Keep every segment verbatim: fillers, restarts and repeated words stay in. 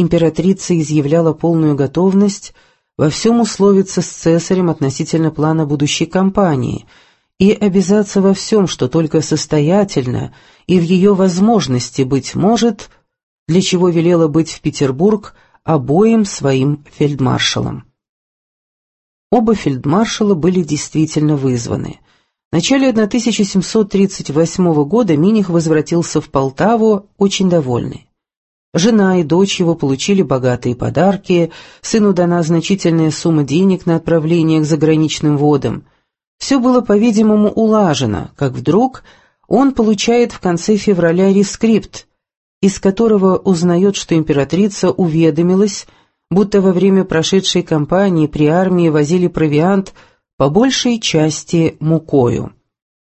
императрица изъявляла полную готовность во всем условиться с цесарем относительно плана будущей кампании и обязаться во всем, что только состоятельно и в ее возможности, быть может, для чего велела быть в Петербург обоим своим фельдмаршалам. Оба фельдмаршала были действительно вызваны. В начале тысяча семьсот тридцать восьмого года Миних возвратился в Полтаву очень довольный. Жена и дочь его получили богатые подарки, сыну дана значительная сумма денег на отправление к заграничным водам. Все было, по-видимому, улажено, как вдруг он получает в конце февраля рескрипт, из которого узнает, что императрица уведомилась, будто во время прошедшей кампании при армии возили провиант по большей части мукою.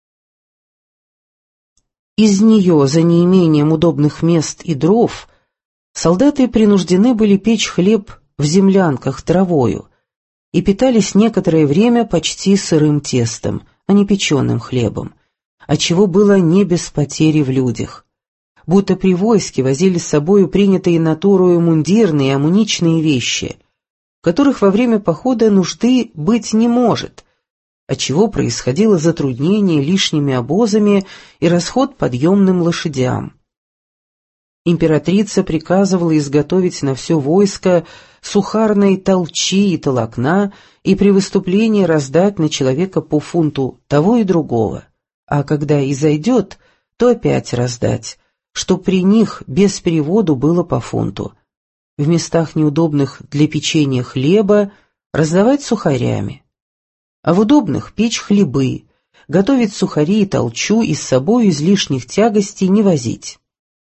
Из нее, за неимением удобных мест и дров, солдаты принуждены были печь хлеб в землянках травою и питались некоторое время почти сырым тестом, а не печеным хлебом, отчего было не без потери в людях. Будто при войске возили с собою принятые натурою мундирные и амуничные вещи, в которых во время похода нужды быть не может, отчего происходило затруднение лишними обозами и расход подъемным лошадям. Императрица приказывала изготовить на все войско сухарные толчи и толокна и при выступлении раздать на человека по фунту того и другого, а когда и зайдет, то опять раздать, что при них без переводу было по фунту. В местах неудобных для печения хлеба раздавать сухарями, а в удобных печь хлебы, готовить сухари и толчу и с собой излишних тягостей не возить.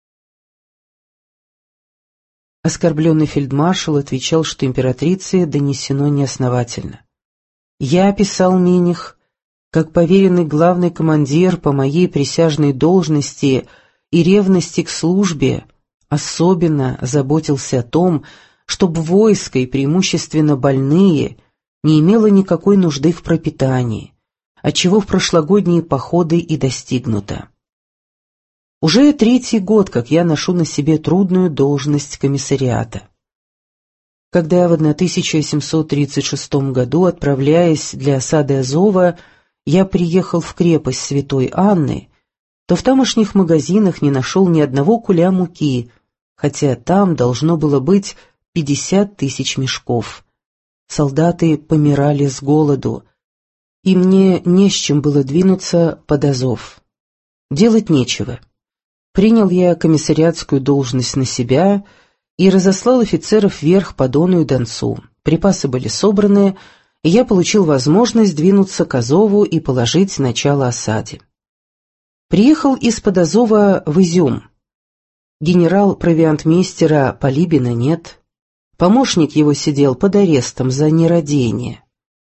Оскорбленный фельдмаршал отвечал, что императрице донесено неосновательно. «Я, — писал Миних, — как поверенный главный командир по моей присяжной должности и ревности к службе, особенно заботился о том, чтобы войско и преимущественно больные не имело никакой нужды в пропитании, отчего в прошлогодние походы и достигнуто. Уже третий год, как я ношу на себе трудную должность комиссариата. Когда в тысяча семьсот тридцать шестом году, отправляясь для осады Азова, я приехал в крепость Святой Анны, то в тамошних магазинах не нашел ни одного куля муки, хотя там должно было быть пятьдесят тысяч мешков. Солдаты помирали с голоду, и мне не с чем было двинуться под Азов. Делать нечего. Принял я комиссариатскую должность на себя и разослал офицеров вверх по Дону и Донцу. Припасы были собраны, и я получил возможность двинуться к Азову и положить начало осаде. Приехал из-под Азова в Изюм. Генерал-провиантмейстера Полибина нет. Помощник его сидел под арестом за нерадение.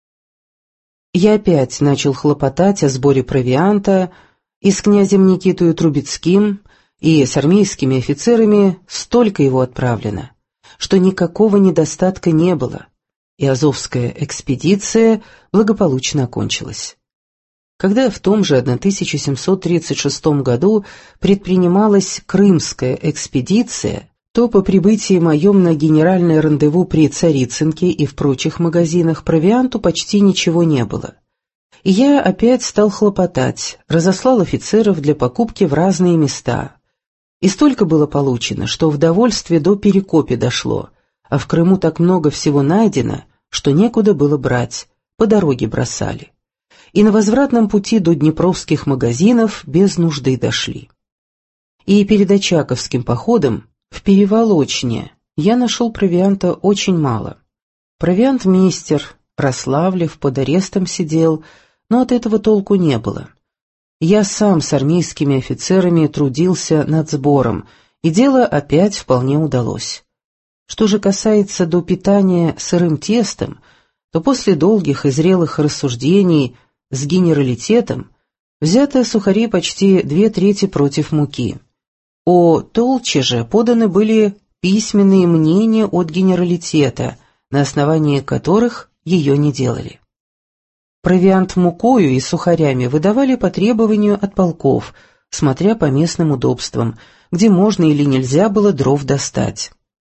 Я опять начал хлопотать о сборе провианта, и с князем Никитою Трубецким, и с армейскими офицерами столько его отправлено, что никакого недостатка не было, и Азовская экспедиция благополучно окончилась. Когда в том же тысяча семьсот тридцать шестом году предпринималась Крымская экспедиция, то по прибытии моем на генеральное рандеву при Царицынке и в прочих магазинах провианту почти ничего не было. И я опять стал хлопотать, разослал офицеров для покупки в разные места. И столько было получено, что в довольстве до Перекопи дошло, а в Крыму так много всего найдено, что некуда было брать, по дороге бросали. И на возвратном пути до днепровских магазинов без нужды дошли. И перед Очаковским походом в Переволочне я нашел провианта очень мало. Провиантмейстер Рославлев под арестом сидел, но от этого толку не было. Я сам с армейскими офицерами трудился над сбором, и дело опять вполне удалось. Что же касается до питания сырым тестом, то после долгих и зрелых рассуждений с генералитетом взято сухари почти две трети против муки. О толче же поданы были письменные мнения от генералитета, на основании которых ее не делали. Провиант мукою и сухарями выдавали по требованию от полков, смотря по местным удобствам, где можно или нельзя было дров достать.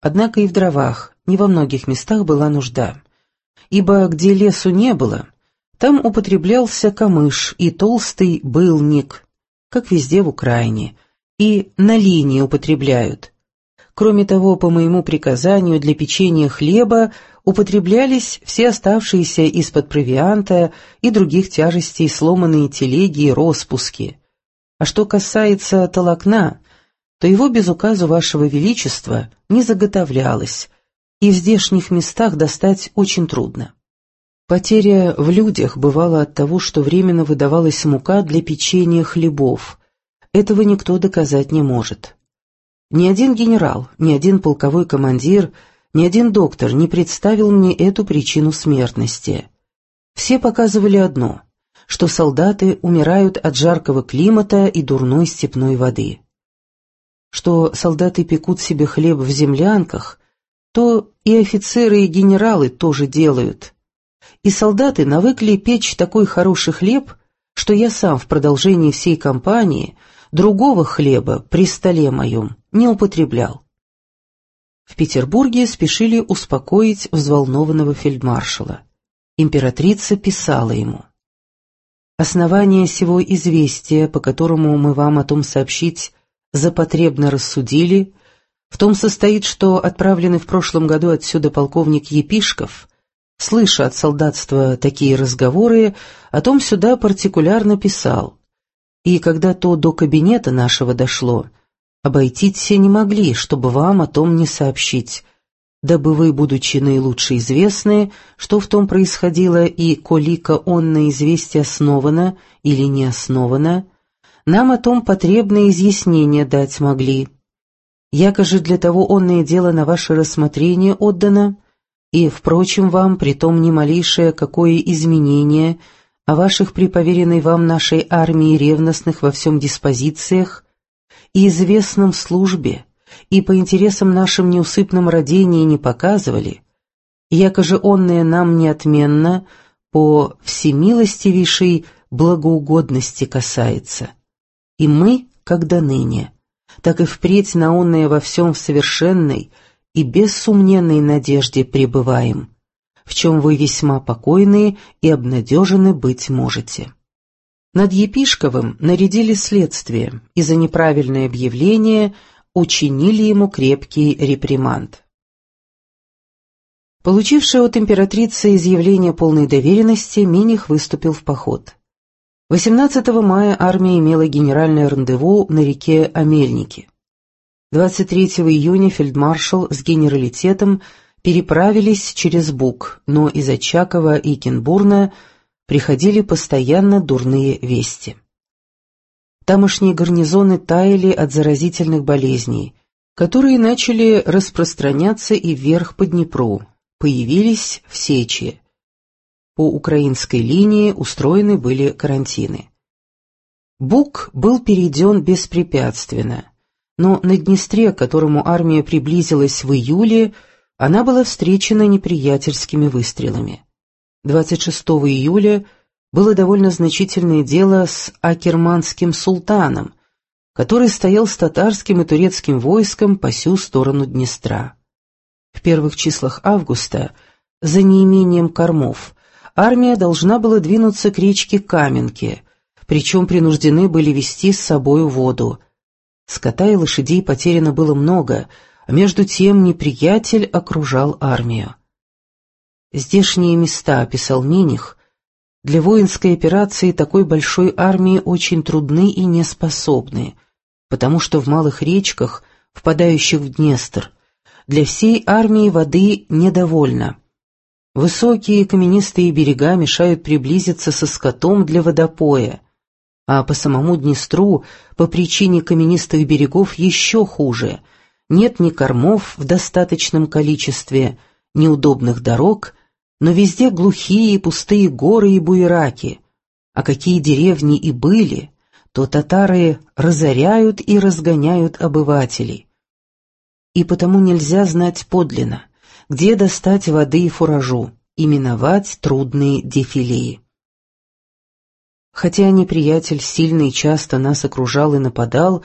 однако и в дровах не во многих местах была нужда, ибо где лесу не было, там употреблялся камыш и толстый былник, как везде в Украине, и на линии употребляют. Кроме того, по моему приказанию, для печенья хлеба употреблялись все оставшиеся из-под провианта и других тяжестей сломанные телеги и роспуски. А что касается толокна, то его без указа Вашего Величества не заготовлялось, и в здешних местах достать очень трудно. Потеря в людях бывала от того, что временно выдавалась мука для печенья хлебов. Этого никто доказать не может. Ни один генерал, ни один полковой командир, ни один доктор не представил мне эту причину смертности. Все показывали одно, что солдаты умирают от жаркого климата и дурной степной воды. Что солдаты пекут себе хлеб в землянках, то и офицеры и генералы тоже делают. И солдаты навыкли печь такой хороший хлеб, что я сам в продолжении всей кампании другого хлеба при столе моем не употреблял. В Петербурге спешили успокоить взволнованного фельдмаршала. Императрица писала ему: «Основание сего известия, по которому мы вам о том сообщить запотребно рассудили, в том состоит, что отправленный в прошлом году отсюда полковник Епишков, слыша от солдатства такие разговоры, о том сюда партикулярно писал, и когда то до кабинета нашего дошло, обойтись все не могли, чтобы вам о том не сообщить, дабы вы, будучи наилучше известны, что в том происходило и колика онное известие основано или не основано, нам о том потребное изъяснение дать могли. Яко же для того онное дело на ваше рассмотрение отдано, и, впрочем, вам притом ни малейшее какое изменение о ваших при поверенной вам нашей армии ревностных во всем диспозициях и известном службе, и по интересам нашим неусыпном родении не показывали, яко же онное нам неотменно по всемилостивейшей благоугодности касается. И мы, как до ныне, так и впредь на онное во всем в совершенной и бессумненной надежде пребываем, в чем вы весьма покойны и обнадежены быть можете». Над Епишковым нарядили следствие, и за неправильное объявление учинили ему крепкий реприманд. Получивший от императрицы изъявление полной доверенности, Миних выступил в поход. восемнадцатого мая армия имела генеральное рандеву на реке Омельники. двадцать третьего июня фельдмаршал с генералитетом переправились через Буг, но из Очакова и Кенбурна приходили постоянно дурные вести. Тамошние гарнизоны таяли от заразительных болезней, которые начали распространяться и вверх по Днепру, появились в Сечи. По украинской линии устроены были карантины. Буг был перейден беспрепятственно, но на Днестре, к которому армия приблизилась в июле, она была встречена неприятельскими выстрелами. двадцать шестого июля было довольно значительное дело с акерманским султаном, который стоял с татарским и турецким войском по сю сторону Днестра. В первых числах августа, за неимением кормов, армия должна была двинуться к речке Каменке, причем принуждены были везти с собою воду. Скота и лошадей потеряно было много, а между тем неприятель окружал армию. «Здешние места», — писал Миних, — «для воинской операции такой большой армии очень трудны и неспособны, потому что в малых речках, впадающих в Днестр, для всей армии воды недовольно. Высокие каменистые берега мешают приблизиться со скотом для водопоя, а по самому Днестру, по причине каменистых берегов, еще хуже. Нет ни кормов в достаточном количестве, ни удобных дорог, но везде глухие и пустые горы и буераки, а какие деревни и были, то татары разоряют и разгоняют обывателей. И потому нельзя знать подлинно, где достать воды и фуражу, и миновать трудные дефилеи. Хотя неприятель сильно и часто нас окружал и нападал,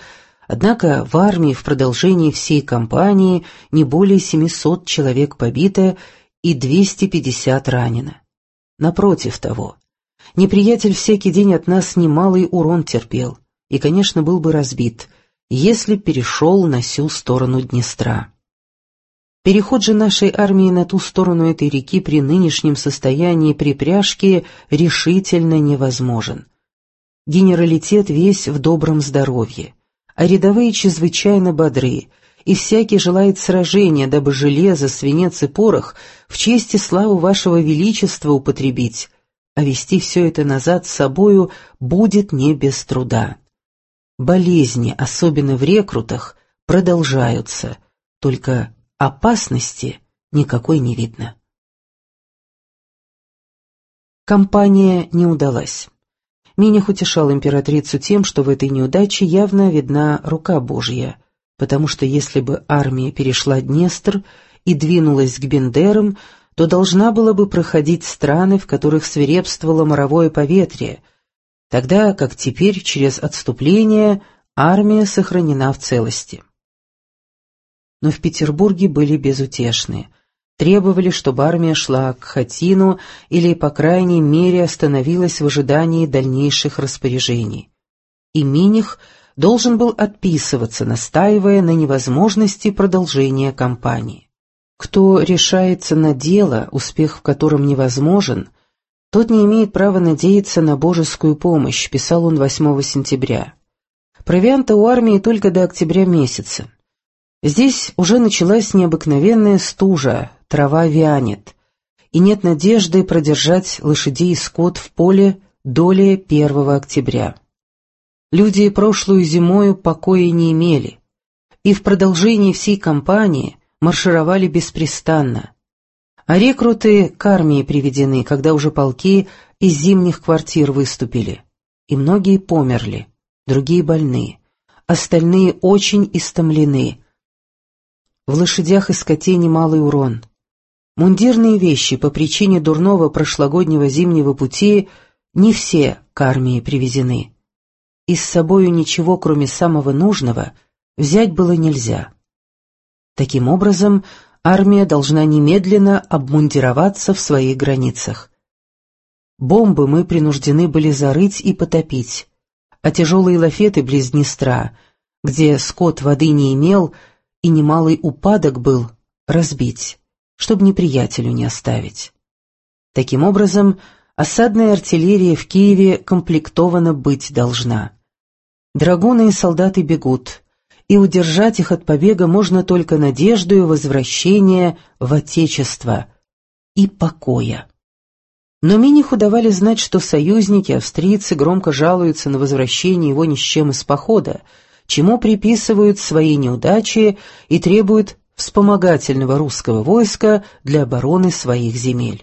Однако в армии в продолжении всей кампании не более семисот человек побито и двести пятьдесят ранено. Напротив того, неприятель всякий день от нас немалый урон терпел и, конечно, был бы разбит, если перешел на сю сторону Днестра. Переход же нашей армии на ту сторону этой реки при нынешнем состоянии припряжки решительно невозможен. Генералитет весь в добром здоровье, а рядовые чрезвычайно бодры, и всякий желает сражения, дабы железо, свинец и порох в честь и славу вашего величества употребить, а вести все это назад с собою будет не без труда. Болезни, особенно в рекрутах, продолжаются, только опасности никакой не видно. Кампания не удалась. Миних утешал императрицу тем, что в этой неудаче явно видна рука Божья, потому что если бы армия перешла Днестр и двинулась к Бендерам, то должна была бы проходить страны, в которых свирепствовало моровое поветрие, тогда как теперь через отступление армия сохранена в целости. Но в Петербурге были безутешны, требовали, чтобы армия шла к Хатину или, по крайней мере, остановилась в ожидании дальнейших распоряжений. И Миних должен был отписываться, настаивая на невозможности продолжения кампании. Кто решается на дело, успех в котором невозможен, тот не имеет права надеяться на божескую помощь, писал он восьмого сентября. Провианта у армии только до октября месяца. Здесь уже началась необыкновенная стужа, трава вянет, и нет надежды продержать лошадей и скот в поле долее первого октября. Люди прошлую зимою покоя не имели, и в продолжении всей кампании маршировали беспрестанно, а рекруты к армии приведены, когда уже полки из зимних квартир выступили, и многие померли, другие больны, остальные очень истомлены. В лошадях и скоте немалый урон. Мундирные вещи по причине дурного прошлогоднего зимнего пути не все к армии привезены. И с собою ничего, кроме самого нужного, взять было нельзя. Таким образом, армия должна немедленно обмундироваться в своих границах. Бомбы мы принуждены были зарыть и потопить, а тяжелые лафеты близ Днестра, где скот воды не имел, и немалый упадок был, разбить, чтобы неприятелю не оставить. Таким образом, осадная артиллерия в Киеве комплектована быть должна. Драгуны и солдаты бегут, и удержать их от побега можно только надеждою возвращения в Отечество и покоя. Но Миниху давали знать, что союзники, австрийцы, громко жалуются на возвращение его ни с чем из похода, чему приписывают свои неудачи и требуют вспомогательного русского войска для обороны своих земель.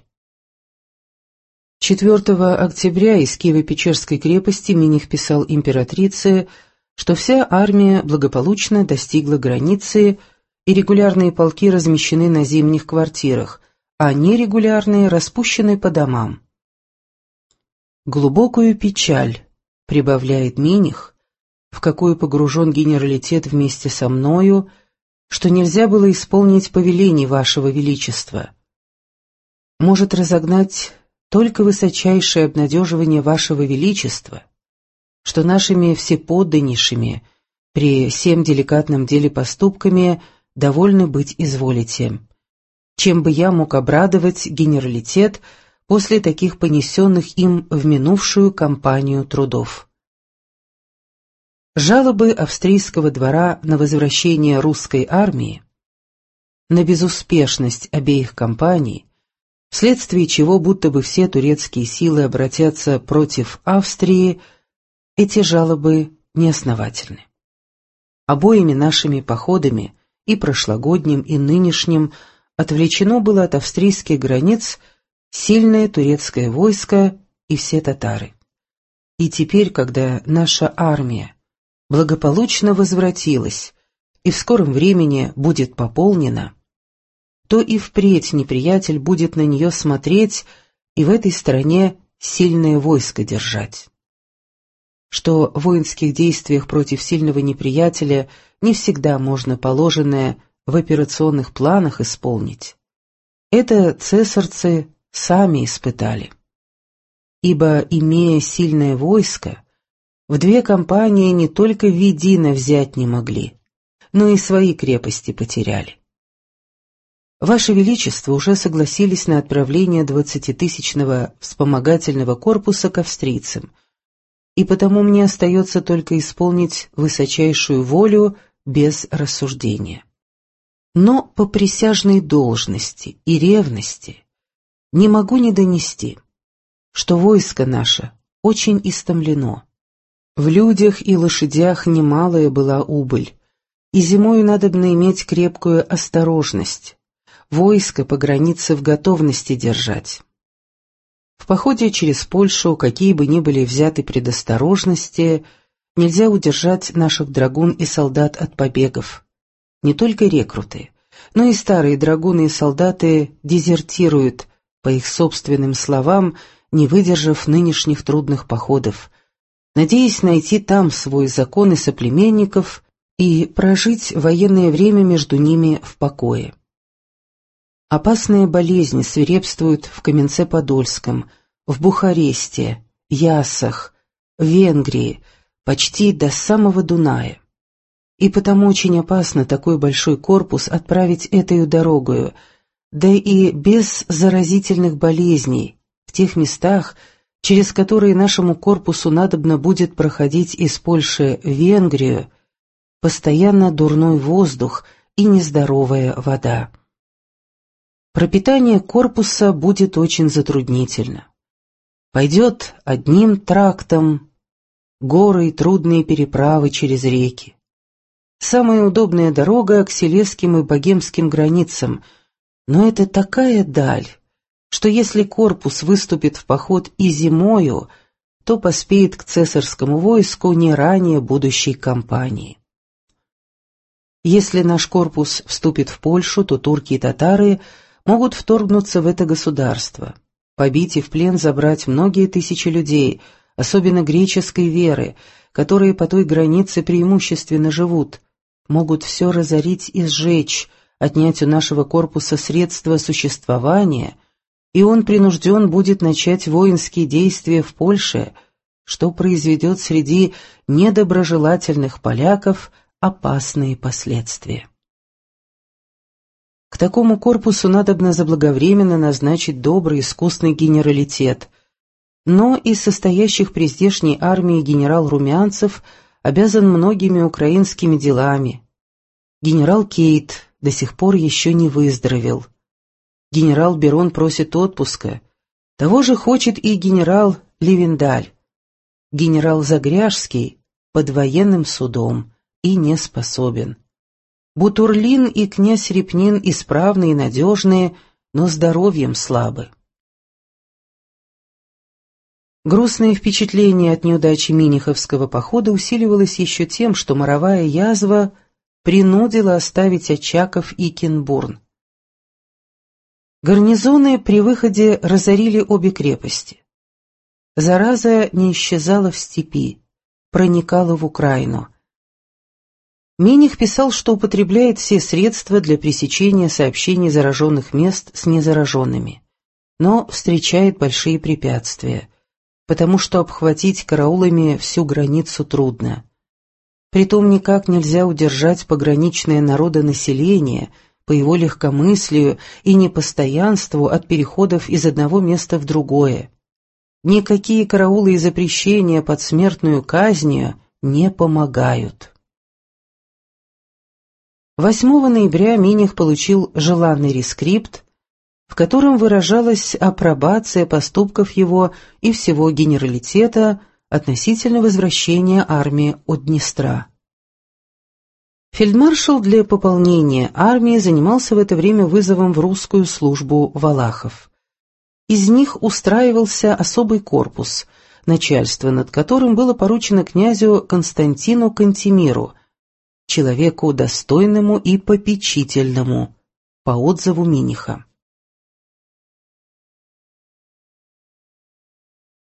четвёртого октября из Киево-Печерской крепости Миних писал императрице, что вся армия благополучно достигла границы и регулярные полки размещены на зимних квартирах, а нерегулярные распущены по домам. Глубокую печаль, прибавляет Миних, в какую погружен генералитет вместе со мною, что нельзя было исполнить повелений вашего величества. Может разогнать только высочайшее обнадеживание вашего величества, что нашими всеподданнейшими при всем деликатном деле поступками довольны быть изволите, чем бы я мог обрадовать генералитет после таких понесенных им в минувшую кампанию трудов. Жалобы австрийского двора на возвращение русской армии, на безуспешность обеих кампаний, вследствие чего будто бы все турецкие силы обратятся против Австрии, эти жалобы неосновательны. Обоими нашими походами, и прошлогодним, и нынешним, отвлечено было от австрийских границ сильное турецкое войско и все татары. И теперь, когда наша армия благополучно возвратилась и в скором времени будет пополнена, то и впредь неприятель будет на нее смотреть и в этой стране сильное войско держать. что в воинских действиях против сильного неприятеля не всегда можно положенное в операционных планах исполнить. Это цесарцы сами испытали. Ибо, имея сильное войско, в две кампании не только Видино взять не могли, но и свои крепости потеряли. Ваше Величество уже согласились на отправление двадцатитысячного вспомогательного корпуса к австрийцам, и потому мне остается только исполнить высочайшую волю без рассуждения. Но по присяжной должности и ревности не могу не донести, что войско наше очень истомлено. В людях и лошадях немалая была убыль, и зимою надобно иметь крепкую осторожность, войско по границе в готовности держать. В походе через Польшу, какие бы ни были взяты предосторожности, нельзя удержать наших драгун и солдат от побегов. Не только рекруты, но и старые драгуны и солдаты дезертируют, по их собственным словам, не выдержав нынешних трудных походов, надеясь найти там свой закон и соплеменников и прожить военное время между ними в покое. Опасные болезни свирепствуют в Каменце-Подольском, в Бухаресте, Яссах, Венгрии, почти до самого Дуная. И потому очень опасно такой большой корпус отправить этой дорогою, да и без заразительных болезней, в тех местах, через которые нашему корпусу надобно будет проходить из Польши в Венгрию, постоянно дурной воздух и нездоровая вода. Пропитание корпуса будет очень затруднительно. Пойдет одним трактом, горы и трудные переправы через реки. Самая удобная дорога к силезским и богемским границам, но это такая даль, что если корпус выступит в поход и зимою, то поспеет к цесарскому войску не ранее будущей кампании. Если наш корпус вступит в Польшу, то турки и татары могут вторгнуться в это государство, побить и в плен забрать многие тысячи людей, особенно греческой веры, которые по той границе преимущественно живут, могут все разорить и сжечь, отнять у нашего корпуса средства существования, и он принужден будет начать воинские действия в Польше, что произведет среди недоброжелательных поляков опасные последствия. К такому корпусу надобно заблаговременно назначить добрый искусный генералитет, но из состоящих при здешней армии генерал Румянцев обязан многими украинскими делами. Генерал Кейт до сих пор еще не выздоровел. Генерал Берон просит отпуска. Того же хочет и генерал Левендаль. Генерал Загряжский под военным судом и не способен. Бутурлин и князь Репнин исправные и надежные, но здоровьем слабы. Грустное впечатление от неудачи Миниховского похода усиливалось еще тем, что моровая язва принудила оставить Очаков и Кенбурн. Гарнизоны при выходе разорили обе крепости. Зараза не исчезала в степи, проникала в Украину. Миних писал, что употребляет все средства для пресечения сообщений зараженных мест с незараженными, но встречает большие препятствия, потому что обхватить караулами всю границу трудно. Притом никак нельзя удержать пограничное народонаселение по его легкомыслию и непостоянству от переходов из одного места в другое. Никакие караулы и запрещения под смертную казнью не помогают. восьмого ноября Миних получил желанный рескрипт, в котором выражалась апробация поступков его и всего генералитета относительно возвращения армии от Днестра. Фельдмаршал для пополнения армии занимался в это время вызовом в русскую службу валахов. Из них устраивался особый корпус, начальство над которым было поручено князю Константину Кантемиру, человеку достойному и попечительному, по отзыву Миниха.